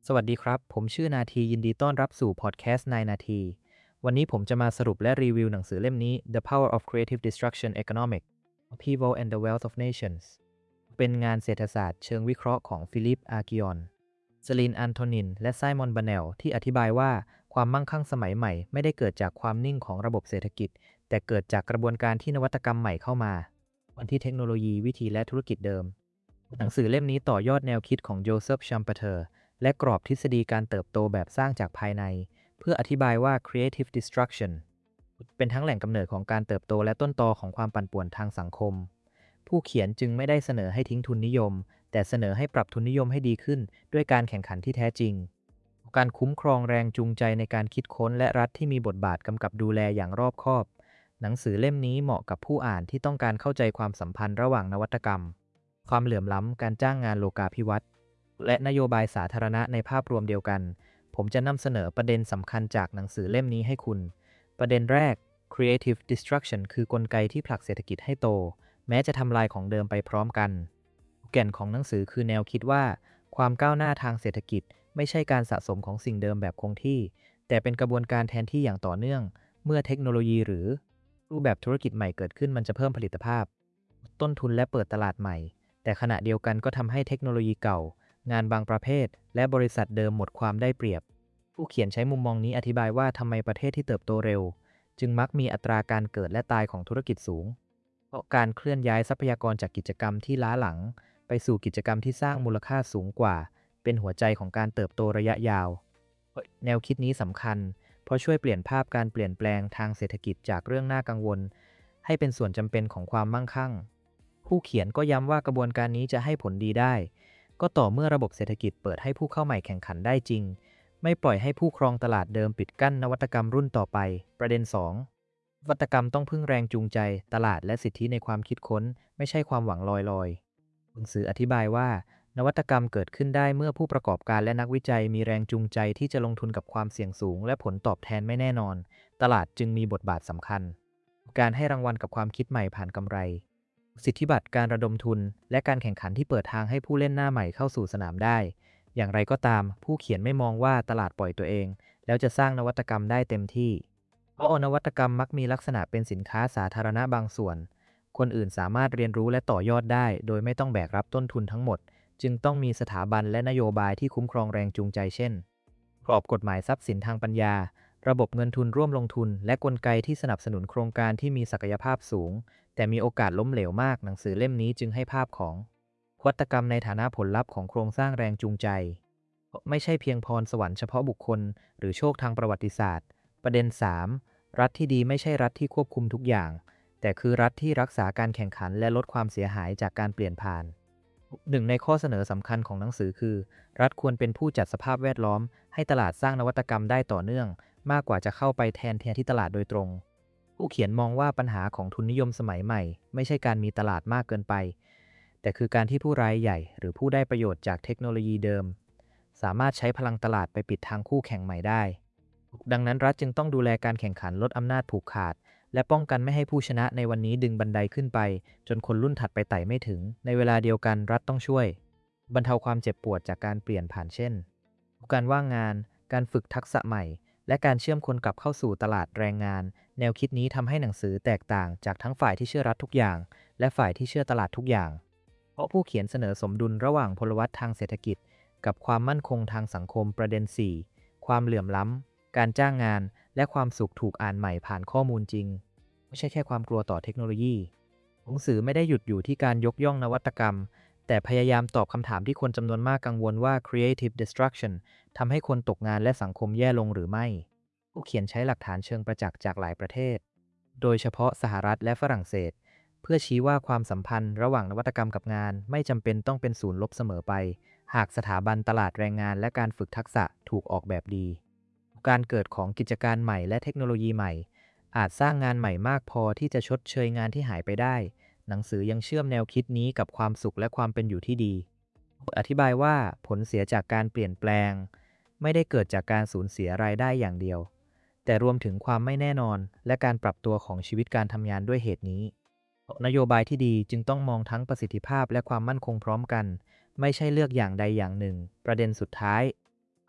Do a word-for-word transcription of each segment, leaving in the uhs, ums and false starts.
สวัสดีครับ ผมชื่อนาทียินดีต้อนรับสู่พอดแคสต์นายนาทีวันนี้ผมจะมาสรุปและรีวิวหนังสือเล่มนี้ The Power of Creative Destruction Economic Upheaval and the Wealth of Nations เป็นงานเศรษฐศาสตร์เชิงวิเคราะห์ของฟิลิป อาร์กิออนสลีน อันโทนิน และไซมอน บาเนลที่อธิบายว่าความมั่งคั่งสมัยใหม่ไม่ได้เกิดจากความนิ่งของระบบเศรษฐกิจแต่เกิดจากกระบวนการที่นวัตกรรมใหม่เข้ามาวันที่เทคโนโลยีวิธีและธุรกิจเดิมหนังสือเล่มนี้ต่อยอดแนวคิดของโจเซฟ ชัมเปอร์เทอร์และกรอบทฤษฎีการเติบโตแบบสร้างจากภายในเพื่ออธิบายว่า creative destruction เป็นทั้งแหล่งกำเนิดของการเติบโตและต้นตอของความปั่นป่วนทางสังคมผู้เขียนจึงไม่ได้เสนอให้ทิ้งทุนนิยมแต่เสนอให้ปรับทุนนิยมให้ดีขึ้นด้วยการแข่งขันที่แท้จริงการคุ้มครองแรงจูงใจในการคิดค้นและรัฐที่มีบทบาทกำกับดูแลอย่างรอบคอบหนังสือเล่มนี้เหมาะกับผู้อ่านที่ต้องการเข้าใจความสัมพันธ์ระหว่างนวัตกรรมความเหลื่อมล้ำการจ้างงานโลกาภิวัตน์และนโยบายสาธารณะในภาพรวมเดียวกันผมจะนำเสนอประเด็นสำคัญจากหนังสือเล่มนี้ให้คุณประเด็นแรก creative destruction คือกลไกที่ผลักเศรษฐกิจให้โตแม้จะทำลายของเดิมไปพร้อมกันแก่นของหนังสือคือแนวคิดว่าความก้าวหน้าทางเศรษฐกิจไม่ใช่การสะสมของสิ่งเดิมแบบคงที่แต่เป็นกระบวนการแทนที่อย่างต่อเนื่องเมื่อเทคโนโลยีหรือรูปแบบธุรกิจใหม่เกิดขึ้นมันจะเพิ่มผลิตภาพต้นทุนและเปิดตลาดใหม่แต่ขณะเดียวกันก็ทำให้เทคโนโลยีเก่างานบางประเภทและบริษัทเดิมหมดความได้เปรียบผู้เขียนใช้มุมมองนี้อธิบายว่าทำไมประเทศที่เติบโตเร็วจึงมักมีอัตราการเกิดและตายของธุรกิจสูงเพราะการเคลื่อนย้ายทรัพยากรจากกิจกรรมที่ล้าหลังไปสู่กิจกรรมที่สร้างมูลค่าสูงกว่าเป็นหัวใจของการเติบโตระยะยาวแนวคิดนี้สำคัญเพราะช่วยเปลี่ยนภาพการเปลี่ยนแปลงทางเศรษฐกิจจากเรื่องน่ากังวลให้เป็นส่วนจำเป็นของความมั่งคั่งผู้เขียนก็ย้ำว่ากระบวนการนี้จะให้ผลดีได้ก็ต่อเมื่อระบบเศรษฐกิจเปิดให้ผู้เข้าใหม่แข่งขันได้จริงไม่ปล่อยให้ผู้ครองตลาดเดิมปิดกั้นนวัตกรรมรุ่นต่อไปประเด็น สอง นวัตกรรมต้องพึ่งแรงจูงใจตลาดและสิทธิในความคิดค้นไม่ใช่ความหวังลอยๆหนังสืออธิบายว่านวัตกรรมเกิดขึ้นได้เมื่อผู้ประกอบการและนักวิจัยมีแรงจูงใจที่จะลงทุนกับความเสี่ยงสูงและผลตอบแทนไม่แน่นอนตลาดจึงมีบทบาทสำคัญการให้รางวัลกับความคิดใหม่ผ่านกำไรสิทธิบัตรการระดมทุนและการแข่งขันที่เปิดทางให้ผู้เล่นหน้าใหม่เข้าสู่สนามได้อย่างไรก็ตามผู้เขียนไม่มองว่าตลาดปล่อยตัวเองแล้วจะสร้างนวัตกรรมได้เต็มที่เพราะนวัตกรรมมักมีลักษณะเป็นสินค้าสาธารณะบางส่วนคนอื่นสามารถเรียนรู้และต่อยอดได้โดยไม่ต้องแบกรับต้นทุนทั้งหมดจึงต้องมีสถาบันและนโยบายที่คุ้มครองแรงจูงใจเช่นกรอบกฎหมายทรัพย์สินทางปัญญาระบบเงินทุนร่วมลงทุนและกลไกที่สนับสนุนโครงการที่มีศักยภาพสูงแต่มีโอกาสล้มเหลวมากหนังสือเล่มนี้จึงให้ภาพของนวัตกรรมในฐานะผลลัพธ์ของโครงสร้างแรงจูงใจไม่ใช่เพียงพรสวรรค์เฉพาะบุคคลหรือโชคทางประวัติศาสตร์ประเด็น สาม รัฐที่ดีไม่ใช่รัฐที่ควบคุมทุกอย่างแต่คือรัฐที่รักษาการแข่งขันและลดความเสียหายจากการเปลี่ยนผ่านหนึ่งในข้อเสนอสำคัญของหนังสือคือรัฐควรเป็นผู้จัดสภาพแวดล้อมให้ตลาดสร้างนวัตกรรมได้ต่อเนื่องมากกว่าจะเข้าไปแทนแทนที่ตลาดโดยตรงผู้เขียนมองว่าปัญหาของทุนนิยมสมัยใหม่ไม่ใช่การมีตลาดมากเกินไปแต่คือการที่ผู้รายใหญ่หรือผู้ได้ประโยชน์จากเทคโนโลยีเดิมสามารถใช้พลังตลาดไปปิดทางคู่แข่งใหม่ได้ดังนั้นรัฐจึงต้องดูแลการแข่งขันลดอำนาจผูกขาดและป้องกันไม่ให้ผู้ชนะในวันนี้ดึงบันไดขึ้นไปจนคนรุ่นถัดไปไต่ไม่ถึงในเวลาเดียวกันรัฐต้องช่วยบรรเทาความเจ็บปวดจากการเปลี่ยนผ่านเช่นการว่างงานการฝึกทักษะใหม่และการเชื่อมคนกลับเข้าสู่ตลาดแรงงานแนวคิดนี้ทำให้หนังสือแตกต่างจากทั้งฝ่ายที่เชื่อรัฐทุกอย่างและฝ่ายที่เชื่อตลาดทุกอย่างเพราะผู้เขียนเสนอสมดุลระหว่างพลวัตทางเศรษฐกิจกับความมั่นคงทางสังคมประเด็น สี่ ความเหลื่อมล้ำการจ้างงานและความสุขถูกอ่านใหม่ผ่านข้อมูลจริงไม่ใช่แค่ความกลัวต่อเทคโนโลยีหนังสือไม่ได้หยุดอยู่ที่การยกย่องนวัตกรรมแต่พยายามตอบคำถามที่คนจำนวนมากกังวลว่า creative destruction ทำให้คนตกงานและสังคมแย่ลงหรือไม่ผู้เขียนใช้หลักฐานเชิงประจักษ์จากหลายประเทศโดยเฉพาะสหรัฐและฝรั่งเศสเพื่อชี้ว่าความสัมพันธ์ระหว่างนวัตกรรมกับงานไม่จำเป็นต้องเป็นศูนย์ลบเสมอไปหากสถาบันตลาดแรงงานและการฝึกทักษะถูกออกแบบดีการเกิดของกิจการใหม่และเทคโนโลยีใหม่อาจสร้างงานใหม่มากพอที่จะชดเชยงานที่หายไปได้หนังสือยังเชื่อมแนวคิดนี้กับความสุขและความเป็นอยู่ที่ดีอธิบายว่าผลเสียจากการเปลี่ยนแปลงไม่ได้เกิดจากการสูญเสียรายได้อย่างเดียวแต่รวมถึงความไม่แน่นอนและการปรับตัวของชีวิตการทำงานด้วยเหตุนี้นโยบายที่ดีจึงต้องมองทั้งประสิทธิภาพและความมั่นคงพร้อมกันไม่ใช่เลือกอย่างใดอย่างหนึ่งประเด็นสุดท้าย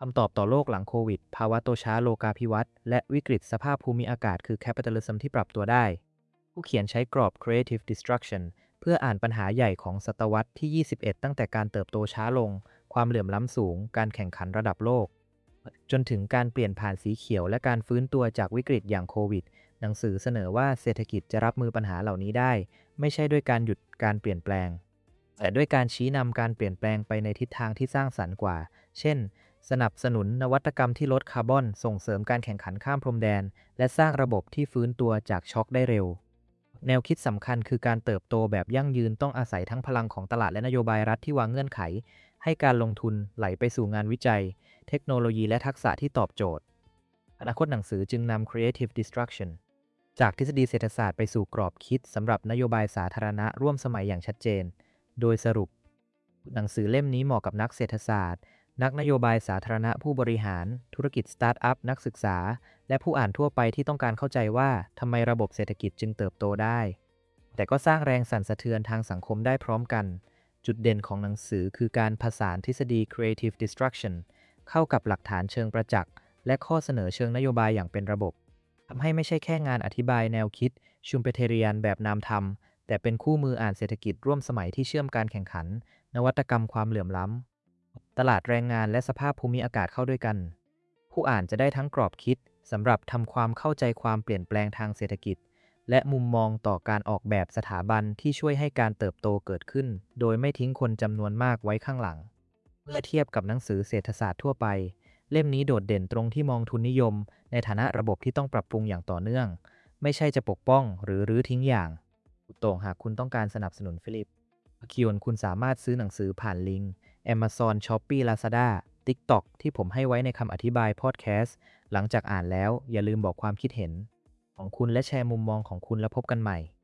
คำตอบต่อโลกหลังโควิด ภาวะโตช้าโลกาภิวัตน์และวิกฤตสภาพภูมิอากาศคือ Capitalism ที่ปรับตัวได้ ผู้เขียนใช้กรอบ Creative Destruction เพื่ออ่านปัญหาใหญ่ของศตวรรษที่ ยี่สิบเอ็ด ตั้งแต่การเติบโตช้าลง ความเหลื่อมล้ำสูง การแข่งขันระดับโลก จนถึงการเปลี่ยนผ่านสีเขียวและการฟื้นตัวจากวิกฤตอย่างโควิด หนังสือเสนอว่าเศรษฐกิจจะรับมือปัญหาเหล่านี้ได้ ไม่ใช่ด้วยการหยุดการเปลี่ยนแปลง แต่ด้วยการชี้นำการเปลี่ยนแปลงไปในทิศทางที่สร้างสรรค์กว่า เช่น สนับสนุนนวัตกรรมที่ลดคาร์บอน ส่งเสริมการแข่งขันข้ามพรมแดน และสร้างระบบที่ฟื้นตัวจากช็อคได้เร็ว แนวคิดสำคัญคือการเติบโตแบบยั่งยืนต้องอาศัยทั้งพลังของตลาดและนโยบายรัฐที่วางเงื่อนไข ให้การลงทุนไหลไปสู่งานวิจัย เทคโนโลยีและทักษะที่ตอบโจทย์ อนาคตหนังสือจึงนำ Creative Destruction จากทฤษฎีเศรษฐศาสตร์ไปสู่กรอบคิดสำหรับนโยบายสาธารณะร่วมสมัยอย่างชัดเจน โดยสรุป หนังสือเล่มนี้เหมาะกับนักเศรษฐศาสตร์นักนโยบายสาธารณะผู้บริหารธุรกิจสตาร์ทอัพนักศึกษาและผู้อ่านทั่วไปที่ต้องการเข้าใจว่าทำไมระบบเศรษฐกิจจึงเติบโตได้แต่ก็สร้างแรงสั่นสะเทือนทางสังคมได้พร้อมกันจุดเด่นของหนังสือคือการผสานทฤษฎี Creative Destruction เข้ากับหลักฐานเชิงประจักษ์และข้อเสนอเชิงนโยบายอย่างเป็นระบบทำให้ไม่ใช่แค่งานอธิบายแนวคิดชุมเปเทเรียนแบบนามธรรมแต่เป็นคู่มืออ่านเศรษฐกิจร่วมสมัยที่เชื่อมการแข่งขันนวัตกรรมความเหลื่อมล้ำตลาดแรงงานและสภาพภูมิอากาศเข้าด้วยกันผู้อ่านจะได้ทั้งกรอบคิดสำหรับทำความเข้าใจความเปลี่ยนแปลงทางเศรษฐกิจและมุมมองต่อการออกแบบสถาบันที่ช่วยให้การเติบโตเกิดขึ้นโดยไม่ทิ้งคนจำนวนมากไว้ข้างหลังเมื่อเทียบกับหนังสือเศรษฐศาสตร์ทั่วไปเล่มนี้โดดเด่นตรงที่มองทุนนิยมในฐานะระบบที่ต้องปรับปรุงอย่างต่อเนื่องไม่ใช่จะปกป้องหรือรื้อทิ้งอย่างโต่งหากคุณต้องการสนับสนุนฟิลิปคิวนคุณสามารถซื้อหนังสือผ่านลิงก์ Amazon Shopee Lazada TikTok ที่ผมให้ไว้ในคำอธิบายพอดแคสต์หลังจากอ่านแล้วอย่าลืมบอกความคิดเห็นของคุณและแชร์มุมมองของคุณแล้วพบกันใหม่